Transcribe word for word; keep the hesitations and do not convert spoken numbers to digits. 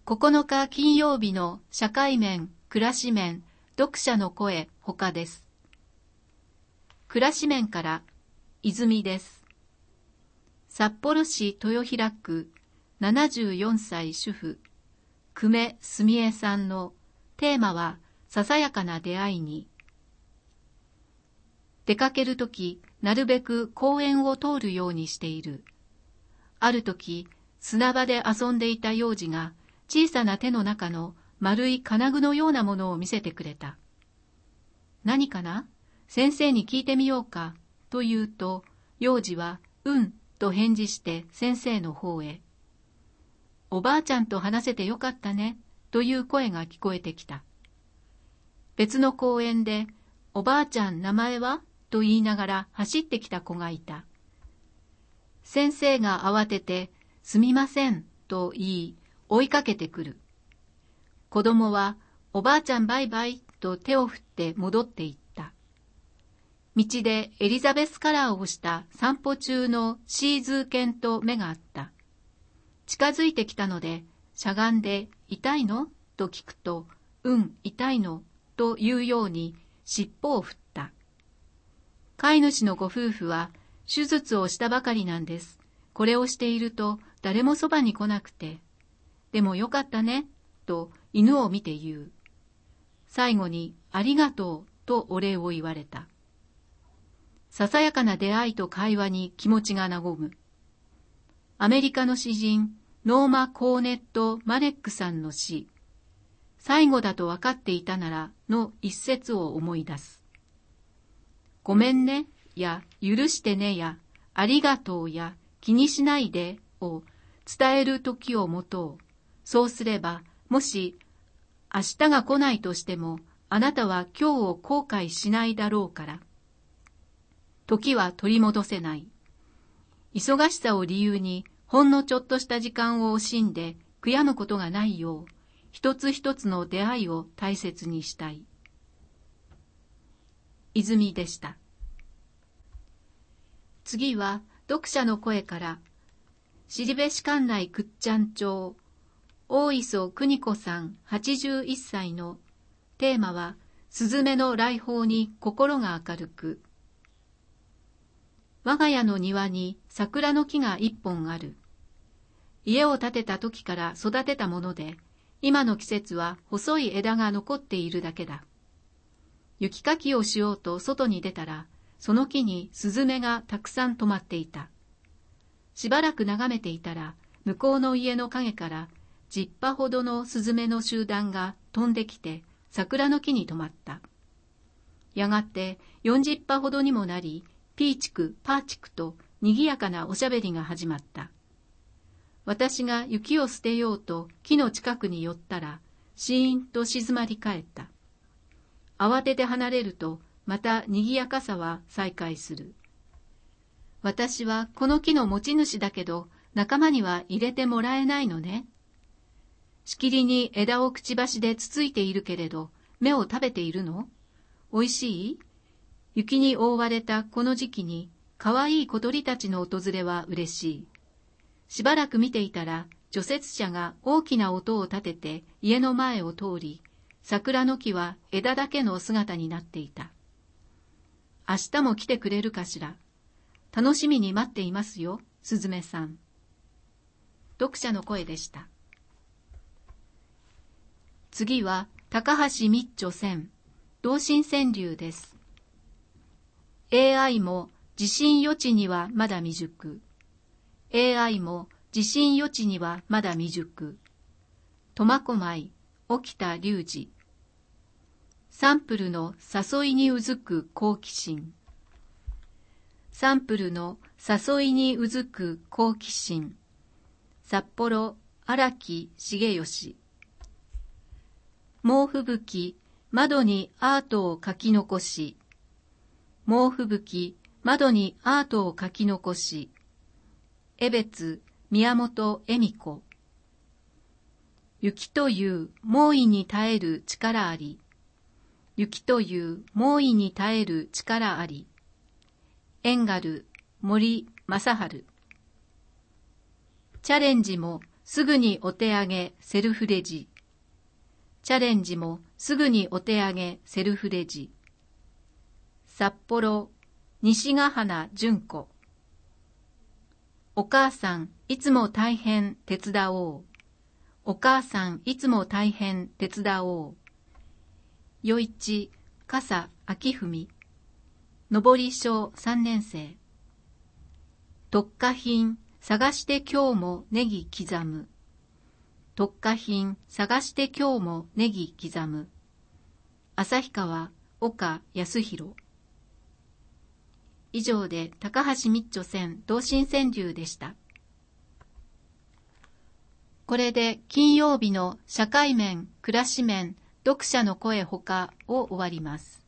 ここのか金曜日の社会面、暮らし面、読者の声他です。暮らし面から泉です。札幌市豊平区ななじゅうよんさい主婦久米澄江さんのテーマはささやかな出会いに。出かけるときなるべく公園を通るようにしている。あるとき砂場で遊んでいた幼児が小さな手の中の丸い金具のようなものを見せてくれた。何かな？先生に聞いてみようか、と言うと、幼児は、うん、と返事して先生の方へ。おばあちゃんと話せてよかったね、という声が聞こえてきた。別の公園で、おばあちゃん名前は？と言いながら走ってきた子がいた。先生が慌てて、すみません、と言い、追いかけてくる。子供は、おばあちゃんバイバイと手を振って戻っていった。道でエリザベスカラーをした散歩中のシーズー犬と目があった。近づいてきたので、しゃがんで、痛いの？と聞くと、うん、痛いの、というように尻尾を振った。飼い主のご夫婦は、手術をしたばかりなんです。これをしていると誰もそばに来なくて。でもよかったね、と犬を見て言う。最後に、ありがとう、とお礼を言われた。ささやかな出会いと会話に気持ちが和む。アメリカの詩人、ノーマ・コーネット・マレックさんの詩、最後だと分かっていたならの一節を思い出す。ごめんね、や、許してねや、ありがとうや、気にしないで、を伝える時を持とう。そうすれば、もし明日が来ないとしても、あなたは今日を後悔しないだろうから。時は取り戻せない。忙しさを理由に、ほんのちょっとした時間を惜しんで、悔やむことがないよう、一つ一つの出会いを大切にしたい。泉でした。次は、読者の声から、後部市管内倶知安町、大磯邦子さんはちじゅういっさいのテーマは、すずめの来訪に心が明るく。我が家の庭に桜の木が一本ある。家を建てた時から育てたもので、今の季節は細い枝が残っているだけだ。雪かきをしようと外に出たら、その木にスズメがたくさん止まっていた。しばらく眺めていたら、向こうの家の陰から十羽ほどのスズメの集団が飛んできて桜の木に止まった。やがて四十羽ほどにもなり、ピーチク、パーチクとにぎやかなおしゃべりが始まった。私が雪を捨てようと木の近くに寄ったら、シーンと静まり返った。慌てて離れると、またにぎやかさは再開する。私はこの木の持ち主だけど、仲間には入れてもらえないのね。しきりに枝をくちばしでつついているけれど、芽を食べているの？おいしい？雪に覆われたこの時期に、かわいい小鳥たちの訪れは嬉しい。しばらく見ていたら、除雪車が大きな音を立てて家の前を通り、桜の木は枝だけの姿になっていた。明日も来てくれるかしら。楽しみに待っていますよ、すずめさん。読者の声でした。次は、高橋みっちょせん、同心川柳です。エーアイ も地震予知にはまだ未熟。エーアイ も地震予知にはまだ未熟。苫小牧、沖田隆二。サンプルの誘いにうずく好奇心。サンプルの誘いにうずく好奇心。札幌、荒木重義。猛吹雪、窓にアートを書き残し。猛吹雪、窓にアートを書き残し。江別、宮本恵美子。雪という猛威に耐える力あり。雪という猛威に耐える力あり。エンガル、森正治。チャレンジもすぐにお手上げセルフレジ。チャレンジもすぐにお手上げセルフレジ。札幌、西ヶ花純子。お母さん、いつも大変手伝おう。お母さん、いつも大変手伝おう。余一、笠明文。上り小さんねん生。特化品、探して今日もネギ刻む。特化品、探して今日もネギ刻む。旭川、岡康弘。以上で高橋密著選同心川柳でした。これで金曜日の社会面、暮らし面、読者の声ほかを終わります。